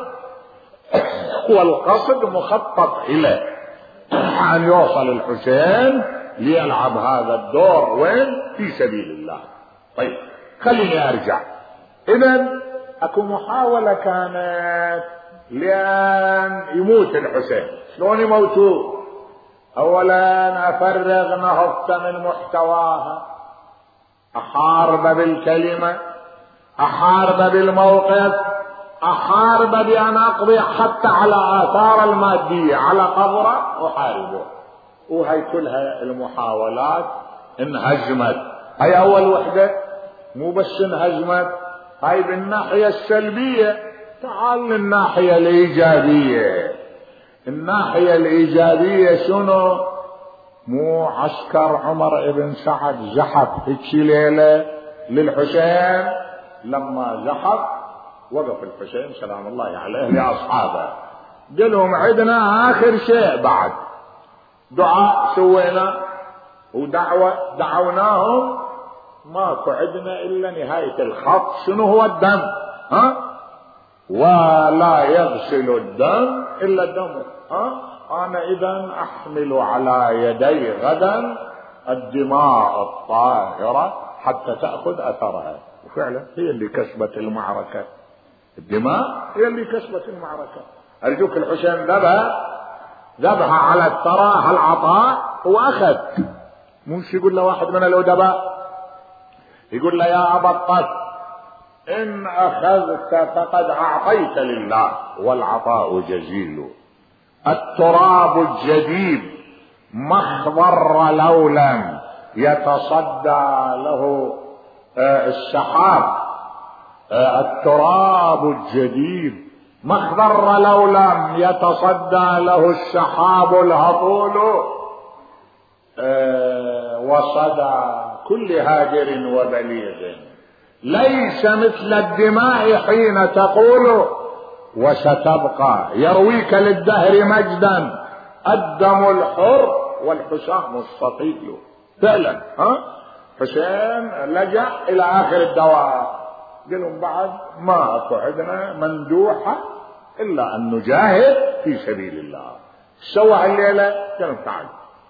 والقصد مخطط إليه أن يوصل الحسين ليلعب هذا الدور وين؟ في سبيل الله. طيب خليني أرجع. إذن أكو محاولة كانت لأن يموت الحسين. شلون يموتوه؟ أولا أفرغ نهضة من محتواها، أحارب بالكلمة، أحارب بالموقف، أحارب بأن أقضي حتى على آثار المادية على قبره أحاربه. وهي كلها المحاولات انهزمت. هاي أول وحدة، مو بس انهزمت، هاي بالناحية السلبية. تعال للناحية الإيجابية. الناحية الإيجابية شنو؟ مو عسكر عمر بن سعد زحف هيك ليلة للحسين، لما زحف وقف الحسين سلام الله عليه لأصحابه قال لهم عندنا آخر شيء بعد دعاء سوينا ودعوة دعوناهم، ماكو عندنا إلا نهاية الخط. شنو هو الدم؟ ها؟ ولا يغسل الدم إلا الدم. ها؟ أنا إذن أحمل على يدي غدا الدماء الطاهرة حتى تأخذ أثرها. وفعلا هي اللي كسبت المعركة، الدماء هي اللي كسبت المعركة. أرجوك الحسين ذبح ذبح على الثرى العطاء وأخذ. مش يقول له واحد من الأدباء، يقول له يا أبا الطف إن أخذت فقد أعطيت لله والعطاء جزيل. التراب الجديد ما اخضر لو لم يتصدى له السحاب. التراب الجديد ما اخضر لو لم يتصدى له السحاب الهطول. وصدى كل هاجر وبليغ ليس مثل الدماء حين تقول وستبقى يرويك للدهر مجدا الدم الحر والحسام السطيل. فعلا ها حسين لجأ الى اخر الدواء. قالوا بعد ما اكو عندنا مندوحة الا ان نجاهد في سبيل الله. سوى الليلة قالوا تعال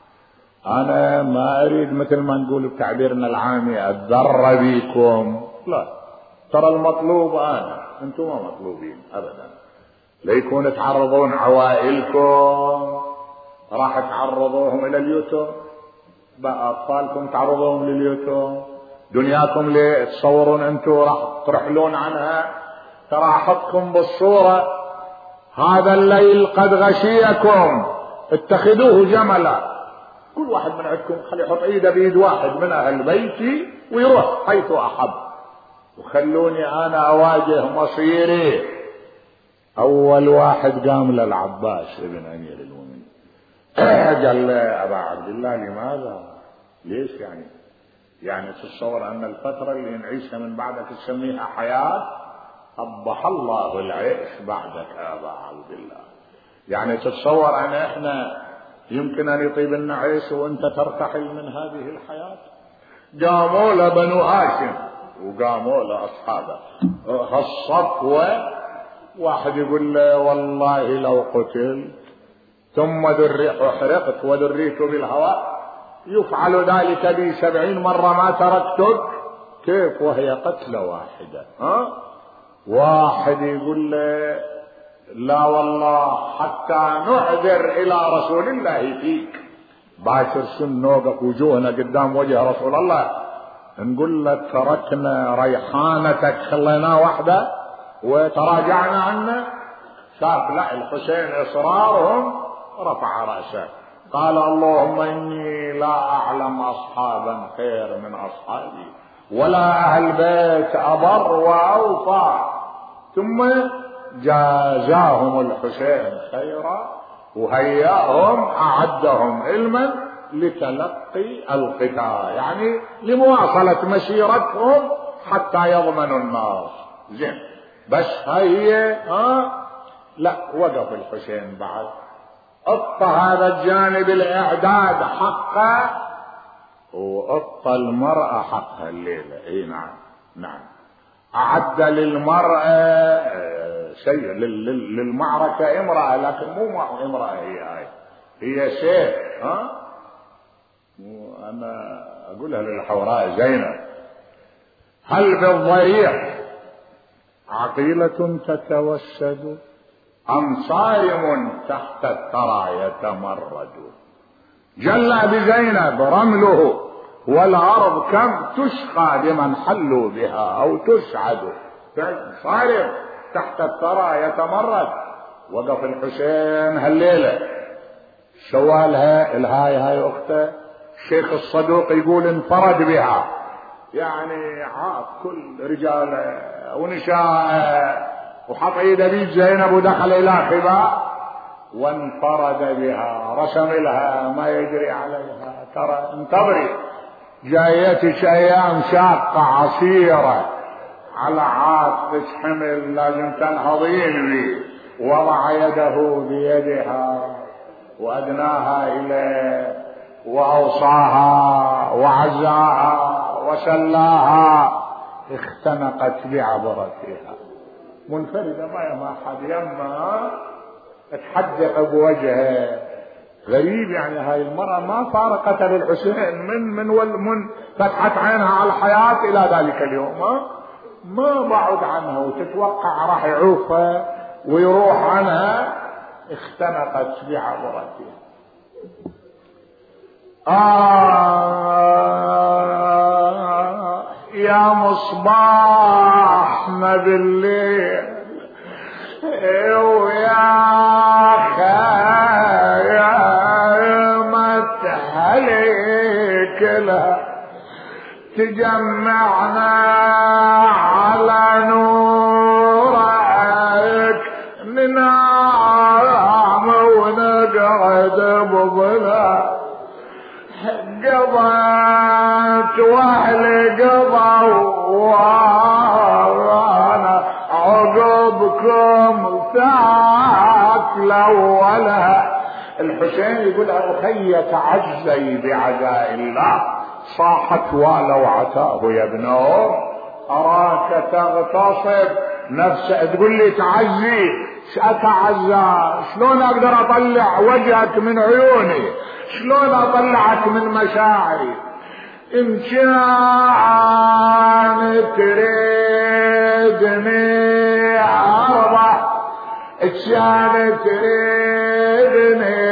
انا ما اريد مثل ما نقول بتعبيرنا العامي اتذر بيكم، لا، ترى المطلوب انا، انتم ما مطلوبين ابدا. ليكون تعرضون عوائلكم راح تعرضوهم الى اليتم، بقى اطفالكم تعرضوهم لليتم، دنياكم ليه تصورون انتم راح ترحلون عنها. ترى احطكم بالصورة، هذا الليل قد غشيكم اتخذوه جملا. كل واحد من عندكم خلي يحط ايده بيد واحد من اهل بيتي ويروح حيث احب، وخلوني انا اواجه مصيري. اول واحد قام للعباس ابن امير المؤمنين قال له ابا عبد الله لماذا؟ ليش يعني؟ يعني تتصور ان الفترة اللي نعيشها من بعدك تسميها حياة؟ قبح الله العيش بعدك ابا عبد الله. يعني تتصور ان احنا يمكن ان يطيب لنا عيش وانت ترتحل من هذه الحياة؟ قاموا له بنو هاشم وقاموا له اصحابه هالصفوة. واحد يقول له والله لو قتلت ثم ذري حرقت وذريت بالهواء يفعل ذلك بي سبعين مرة ما تركتك. كيف وهي قتلة واحدة؟ ها؟ واحد يقول له لا والله حتى نعذر الى رسول الله فيك. باشر شن نوقف وجوهنا قدام وجه رسول الله نقول له تركنا ريحانتك خلينا واحدة وتراجعنا عنه؟ شاف لا الحسين اصرارهم رفع رأسه قال اللهم اني لا اعلم اصحابا خير من اصحابي ولا اهل بيت ابر واوفى. ثم جازاهم الحسين خيرا وهيأهم اعدهم علما لتلقي القتال، يعني لمواصلة مسيرتهم حتى يضمنوا النار. زين بس هي ها لا وقف الحسين بعد اعطى هذا الجانب الاعداد حقه واعطى المرأة حقها الليلة. اي نعم نعم، اعد للمرأة شيء للمعركة امرأة، لكن مو امرأة هي هاي، هي سيف. ها وانا اقولها للحوراء زينب: هل بالضريح عقيلة تتوسد أم صارم تحت الثرى يتمرد؟ جلى بزينب رمله والأرض كم تشقى بمن حلوا بها أو تسعد. صارم تحت الثرى يتمرد. وقف الحسين هالليلة سوالها الهاي هاي أخته. الشيخ الصدوق يقول انفرد بها، يعني عاد كل رجال ونساء، وحط ايده بيد زينب ودخل الى خباء وانفرد بها، رسم لها ما يجري عليها: ترى انتظري جايتك ايام شاقة عسيرة، على عاتقك حمل لازم تنهضين بي. وضع يده بيدها وادناها اليه واوصاها وعزاها وسلاها، اختنقت بعبرتها منفردة ما ما حد يمها تحدق بوجهه. غريب يعني هاي المرأة ما فارقت للحسين من من من فتحت عينها على الحياة الى ذلك اليوم، ما ما بعد عنها وتتوقع راح يعوفها ويروح عنها. اختنقت بعبرتها. آه يا مصباح ما بالليل ويا خيمة هليكلها تجمعنا على نورك، ننام ونقعد بظلال. قضيت واهلي قضوا وانا عقبكم ثاك الاولها. الحسين يقول: اخي تعزي بعزاء الله. صاحت ولو عتاه يا ابنه اراك تغتصب نفسك. تقول لي تعزي، اتعزى شلون اقدر اطلع وجهك من عيوني؟ شلون اطلعك من مشاعري؟ ان كان تريدني ارضى، ان كان تريدني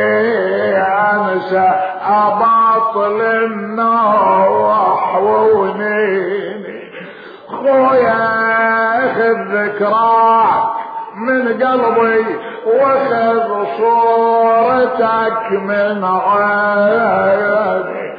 انسى اباطل النوح ونيني. خويا اخذ ذكراك من قلبي واخذ صورتك من عيني.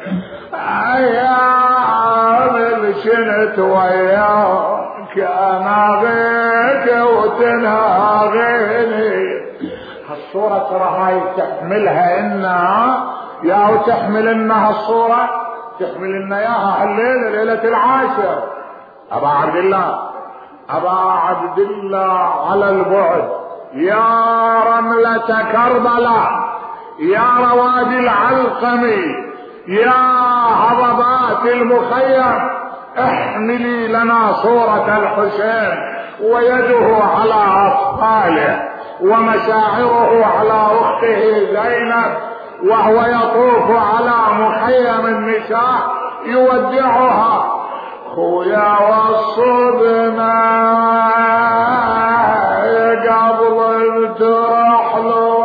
ايام اللي كنت وياك اناغيك وتناغيني. هالصورة ترى هاي تحملها انها يا وتحمل انها الصورة تحمل انها ياها الليلة ليلة العاشر. ابا عبد الله ابا عبد الله على البعد، يا رملة كربلاء، يا روادي العلقمي، يا هضبات المخيم، احملي لنا صورة الحسين ويده على اطفاله ومشاعره على اخته زينب وهو يطوف على مخيم النساء يودعها. خويا وصبنا قبل تروح له،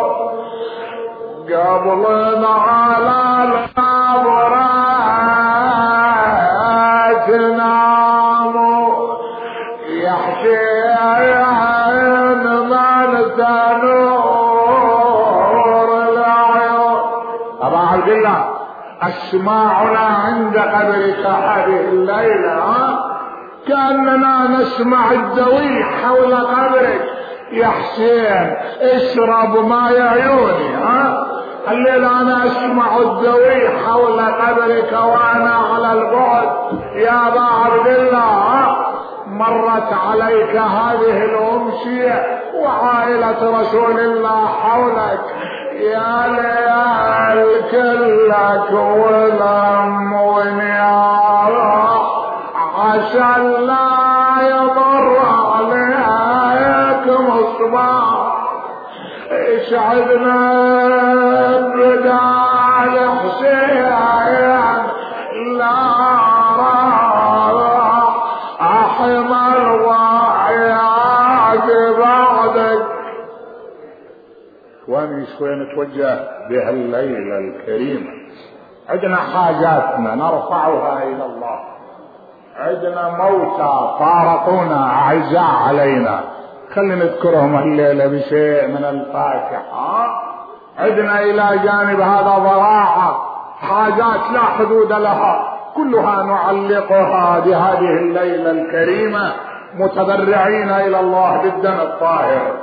قبل على القبرات ناموا يا حسين من تنور العيون. ابا عبد الله اسماعنا عند قبرك هذه الليلة كأننا نسمع الدوي حول قبرك يا حسين. اشرب ماء عيوني. ها الليلة انا اسمع الدوي حول قبرك وانا على البعد يا ابا عبد الله. مرت عليك هذه الامسية وعائلة رسول الله حولك يا ليال كلك ولم ونيار عسى لا يضر عليك مصباح اسعدنا بدال حسين لا راح احمى الضاعيات بعدك. واني شوي نتوجه بهالليلة الكريمة، عندنا حاجاتنا نرفعها الى الله، عندنا موتى فارقونا اعزاء علينا، خلينا نذكرهم الليلة بشيء من الفاتحة. عندنا الى جانب هذا ضراعة حاجات لا حدود لها، كلها نعلقها بهذه الليلة الكريمة متضرعين الى الله بالدم الطاهر.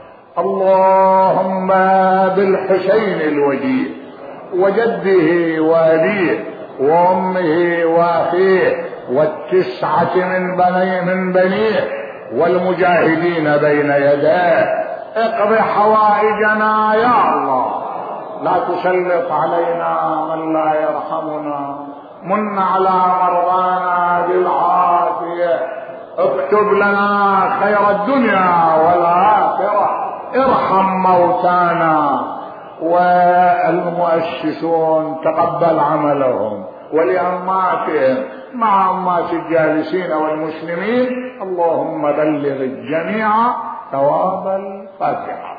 اللهم بالحسين الوجيه وجده وابيه وامه واخيه والتسعة من بني من بنيه والمجاهدين بين يديه، اقض حوائجنا يا الله، لا تسلط علينا من لا يرحمنا، من على مرضانا بالعافية، اكتب لنا خير الدنيا والآخرة، ارحم موتانا والمؤسسون تقبل عملهم ولأماتهم مع أمات الجالسين والمسلمين، اللهم بلغ الجميع ثواب الفاتحة.